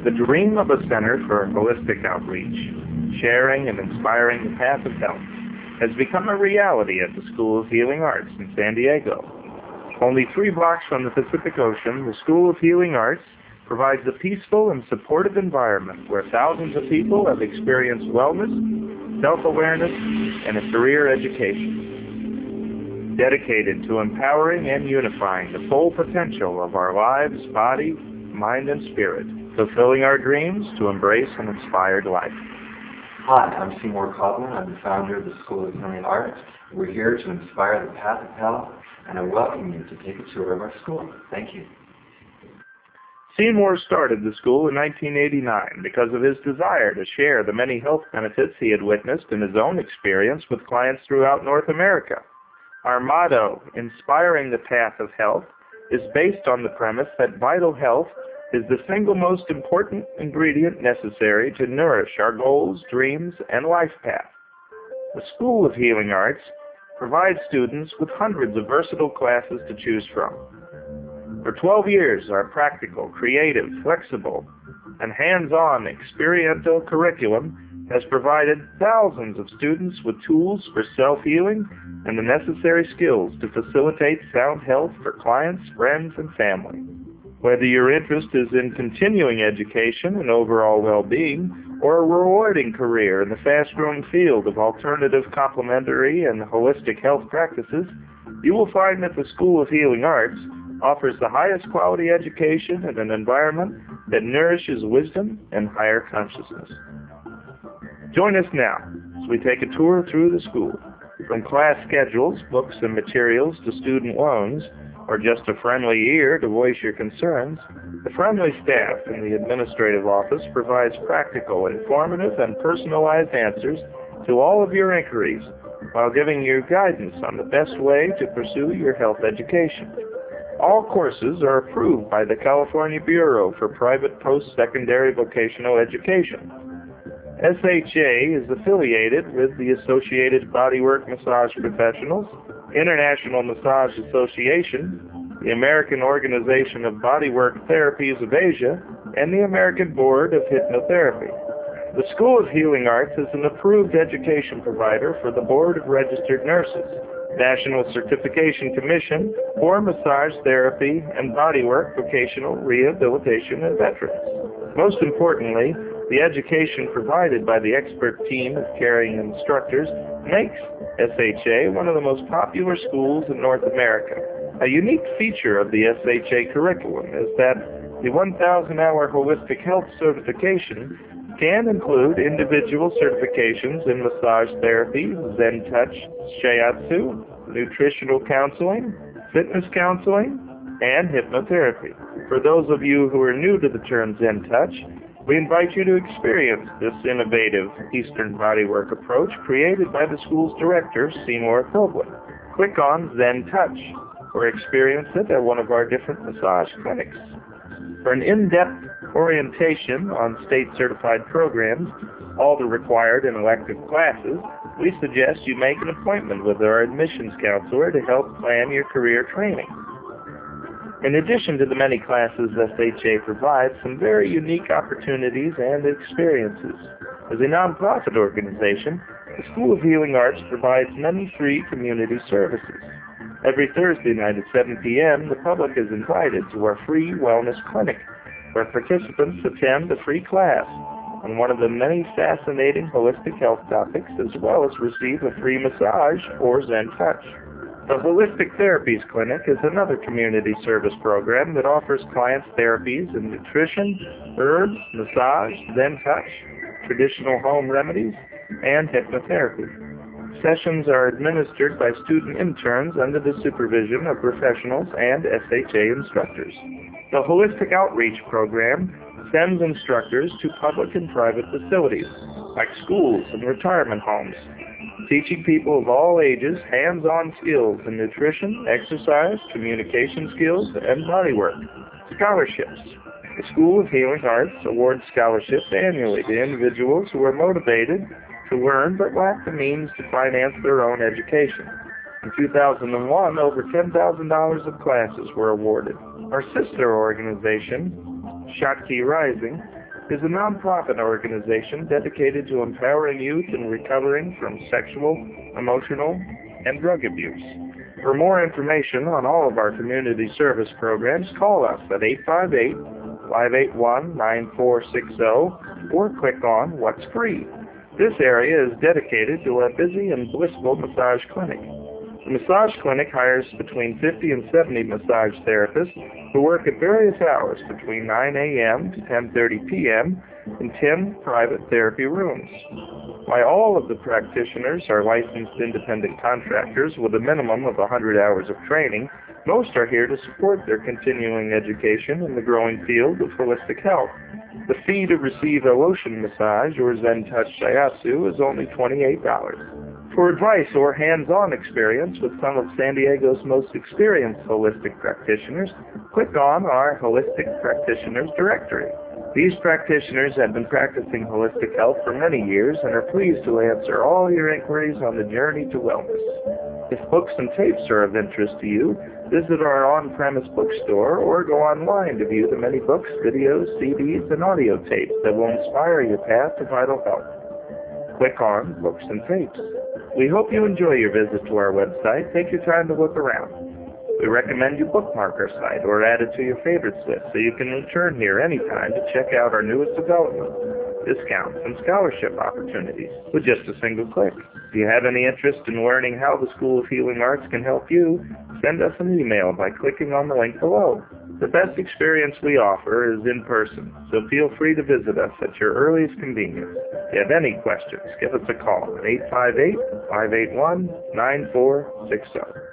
The dream of a center for holistic outreach, sharing and inspiring the path of health, has become a reality at the School of Healing Arts in San Diego. Only 3 blocks from the Pacific Ocean, the School of Healing Arts provides a peaceful and supportive environment where thousands of people have experienced wellness, self-awareness, and a career education. Dedicated to empowering and unifying the full potential of our lives, body, mind, and spirit, fulfilling our dreams to embrace an inspired life. Hi, I'm Seymour Coughlin. I'm the founder of the School of Healing Arts. We're here to inspire the path of health, and I welcome you to take a tour of our school. Thank you. Seymour started the school in 1989 because of his desire to share the many health benefits he had witnessed in his own experience with clients throughout North America. Our motto, Inspiring the Path of Health, is based on the premise that vital health is the single most important ingredient necessary to nourish our goals, dreams, and life path. The School of Healing Arts provides students with hundreds of versatile classes to choose from. For 12 years, our practical, creative, flexible, and hands-on experiential curriculum has provided thousands of students with tools for self-healing and the necessary skills to facilitate sound health for clients, friends, and family. Whether your interest is in continuing education and overall well-being, or a rewarding career in the fast-growing field of alternative, complementary, and holistic health practices, you will find that the School of Healing Arts offers the highest quality education in an environment that nourishes wisdom and higher consciousness. Join us now as we take a tour through the school. From class schedules, books, and materials to student loans, or just a friendly ear to voice your concerns, the friendly staff in the administrative office provides practical, informative, and personalized answers to all of your inquiries while giving you guidance on the best way to pursue your health education. All courses are approved by the California Bureau for Private Post-Secondary Vocational Education. SHA is affiliated with the Associated Bodywork Massage Professionals, International Massage Association, the American Organization of Bodywork Therapies of Asia, and the American Board of Hypnotherapy. The School of Healing Arts is an approved education provider for the Board of Registered Nurses, National Certification Commission for Massage Therapy and Bodywork Vocational Rehabilitation and Veterans. Most importantly, the education provided by the expert team of caring instructors makes SHA one of the most popular schools in North America. A unique feature of the SHA curriculum is that the 1,000-hour holistic health certification can include individual certifications in massage therapy, Zen Touch, Shiatsu, nutritional counseling, fitness counseling, and hypnotherapy. For those of you who are new to the term Zen Touch, we invite you to experience this innovative Eastern bodywork approach created by the school's director, Seymour Coughlin. Click on Zen Touch or experience it at one of our different massage clinics. For an in-depth orientation on state-certified programs, all the required and elective classes, we suggest you make an appointment with our admissions counselor to help plan your career training. In addition to the many classes SHA provides, some very unique opportunities and experiences. As a nonprofit organization, the School of Healing Arts provides many free community services. Every Thursday night at 7 p.m., the public is invited to our free wellness clinic, where participants attend a free class on one of the many fascinating holistic health topics, as well as receive a free massage or Zen Touch. The Holistic Therapies Clinic is another community service program that offers clients therapies in nutrition, herbs, massage, Zen Touch, traditional home remedies, and hypnotherapy. Sessions are administered by student interns under the supervision of professionals and SHA instructors. The Holistic Outreach Program sends instructors to public and private facilities, like schools and retirement homes, teaching people of all ages hands-on skills in nutrition, exercise, communication skills, and bodywork. Scholarships. The School of Healing Arts awards scholarships annually to individuals who are motivated to learn but lack the means to finance their own education. In 2001, over $10,000 of classes were awarded. Our sister organization, Shakti Rising, is a nonprofit organization dedicated to empowering youth in recovering from sexual, emotional, and drug abuse. For more information on all of our community service programs, call us at 858-581-9460 or click on What's Free. This area is dedicated to our busy and blissful massage clinic. The massage clinic hires between 50 and 70 massage therapists who work at various hours between 9 a.m. to 10:30 p.m. in 10 private therapy rooms. While all of the practitioners are licensed independent contractors with a minimum of 100 hours of training, most are here to support their continuing education in the growing field of holistic health. The fee to receive a lotion massage or Zen Touch Shiatsu is only $28. For advice or hands-on experience with some of San Diego's most experienced holistic practitioners, click on our Holistic Practitioners directory. These practitioners have been practicing holistic health for many years and are pleased to answer all your inquiries on the journey to wellness. If books and tapes are of interest to you, visit our on-premise bookstore or go online to view the many books, videos, CDs, and audio tapes that will inspire your path to vital health. Click on Books and Tapes. We hope you enjoy your visit to our website. Take your time to look around. We recommend you bookmark our site or add it to your favorites list so you can return here anytime to check out our newest developments, discounts, and scholarship opportunities with just a single click. If you have any interest in learning how the School of Healing Arts can help you, send us an email by clicking on the link below. The best experience we offer is in person, so feel free to visit us at your earliest convenience. If you have any questions, give us a call at 858-581-9460.